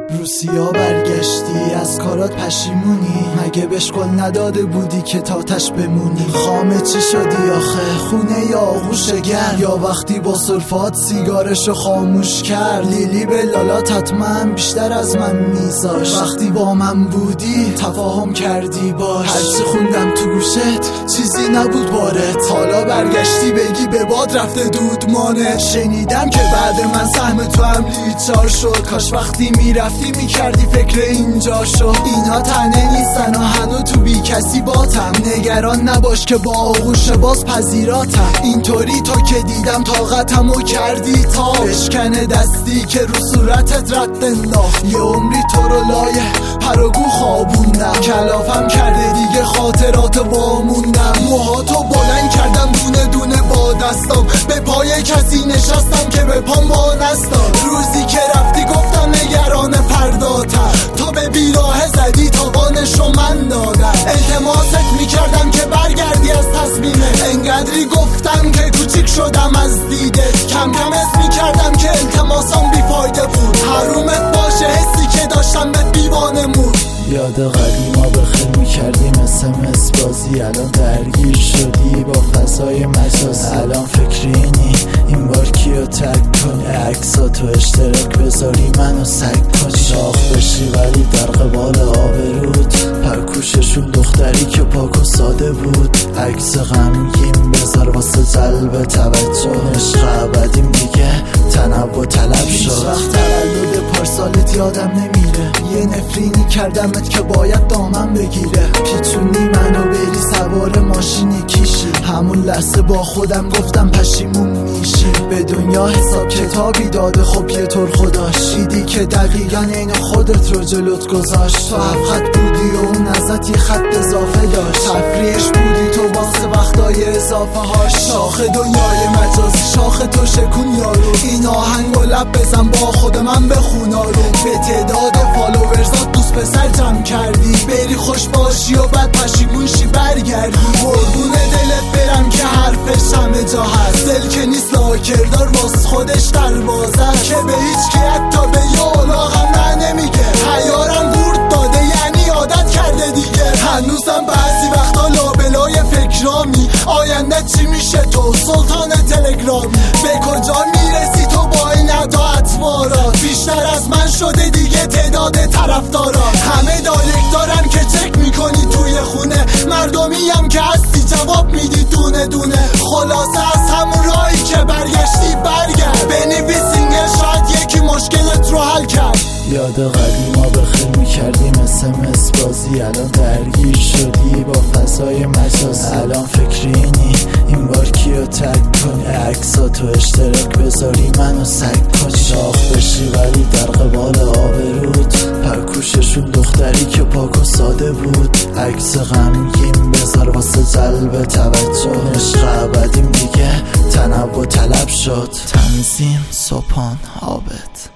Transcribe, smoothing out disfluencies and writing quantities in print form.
روسیا برگشتی از کارات پشیمونی؟ مگه بهش قول نداده بودی که تاتش بمونی؟ خامه چی شدی آخه؟ خونه یا آغوش گرم؟ یا وقتی با سلفات سیگارشو خاموش کرد؟ لیلی به لالات حتما بیشتر از من میذاشت. وقتی با من بودی تفاهم کردی باش. هرچی خوندم تو گوشت چیزی نبود بارت. حالا برگشتی بگی به باد رفته دودمانه. شنیدم که بعد من سهم تو هم لیچار شد. کاش وقتی میرفتی میکردی فکر اینجا شد. اینا تنه نیستن و هنو تو بی کسی باتم. نگران نباش که با آغوش باز پذیراتم. اینطوری تا که دیدم طاقتمو کردی تا بشکنه دستی که رو صورتت رد انداخت. یه عمری تو رو لایه پراگو خوابوندم. کلافم کرده دیگه خاطرات واموندم. موهاتو بلند کردم دونه دونه با دستام. به پای کسی نشستم که به پام با نستان. روزی که رفتی گفتم نگران فرداتم. تا به بیراه زدی تاوانشو من دادم. التماست میکردم که برگردی از تصمیمت. انقدری گفتم که کوچیک شدم از دیدت. کم کم حس میکردم که التماسام بیفایده بود. حرومت باشه حسی که داشتم به دیوانه مود. یاد قدیما بخیر میکردیم SMS بازی. الان درگیر شدی با فضای مجازی. الان فکرینی این بار کیو تک کنی؟ عکساتو اشتراک بذاری منو سگ کنی. شاخ بشی ولی در قبال آبرود. پرکوششون دختری که پاک و ساده بود. عکس غمگین بذار واسه جلب توجه. عشق ابدیم دیگه تنوع طلب شد. وقت تولد پارسالت یادم نمیره. یه نفرینی کردمت که باید دامن بگیره. پیچونی منو بری سوار ماشینی کیشی. همون لحظه با خودم گفتم پشیمون میشی. به دنیا حساب کتابی داده خب یه طور خداش. دیدی که دقیقا اینو خودت رو جلوت گذاشت. تو 7 خط بودی و اون ازت یه خط اضافه داشت. تفریحش بودی تو واسه وقتای اضافه هاش. شاخ دنیای مجازی شاخ تو شکون یارو. این آهنگو لب بزن با خود من بخونا رو. به تعداد فالوورزات دوست پسر جمع کردی. بری خوش باشی و بعد پشیمون شی برگردی. قربون دلت برم که حرفش همه جا هست. دل که نیست لاکردار واس خودش دروازه. که به هیچ کی حتی به یالاغم نه نمیگه. حیارم گورد داده یعنی عادت کرده دیگه. هنوزم بعضی وقتا لابلای فکرامی. آینده چی میشه تو سلطان تلگرامی؟ به کجا میرسی تو با این ادا اطوارات؟ بیشتر از من شده دیگه تعداد طرفدارات. همه دایرکت دارن که چک میکنی توی خونه. مردمی هم که هستی جواب میدی دونه دونه. خلاصه از همون راهی که برگشتی برگرد. بنویس سینگل شاید یکی مشکلت رو حل کرد. یاد قدیما بخیر میکردیم SMS بازی. الان درگیر شدی با فضای مجازی. الان فکرینی این بار کیو تک کنی؟ عکساتو اشتراک بذاری منو سگ کنی. شاخ بشی ولی در قبال آبرود. پرکوششون دختری که پاک و ساده بود. عکس غمگین بذار واسه جلب توجه. عشق ابدیم دیگه تنوع طلب شد. تنظیم سپان عابد.